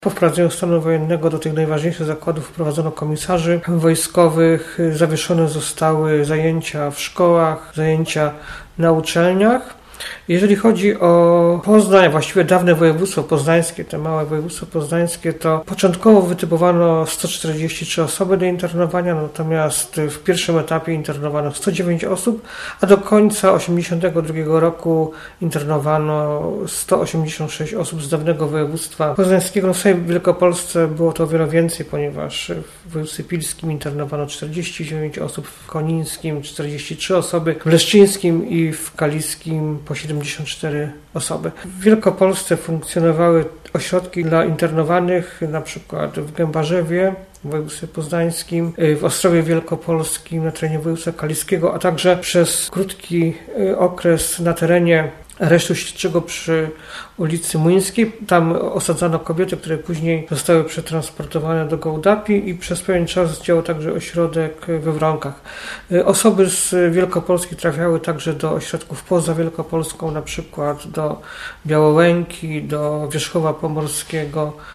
Po wprowadzeniu stanu wojennego do tych najważniejszych zakładów wprowadzono komisarzy wojskowych, zawieszone zostały zajęcia w szkołach, zajęcia na uczelniach. Jeżeli chodzi o Poznań, właściwie dawne województwo poznańskie, te małe województwo poznańskie, to początkowo wytypowano 143 osoby do internowania, natomiast w pierwszym etapie internowano 109 osób, a do końca 1982 roku internowano 186 osób z dawnego województwa poznańskiego. W samej Wielkopolsce było to o wiele więcej, ponieważ w województwie pilskim internowano 49 osób, w konińskim 43 osoby, w leszczyńskim i w kaliskim po 74 osoby. W Wielkopolsce funkcjonowały ośrodki dla internowanych, na przykład w Gębarzewie, w województwie poznańskim, w Ostrowie Wielkopolskim, na terenie województwa kaliskiego, a także przez krótki okres na terenie aresztu śledczego przy ulicy Młyńskiej. Tam osadzano kobiety, które później zostały przetransportowane do Gołdapi i przez pewien czas działał także ośrodek we Wronkach. Osoby z Wielkopolski trafiały także do ośrodków poza Wielkopolską, na przykład do Białołęki, do Wierzchowa Pomorskiego.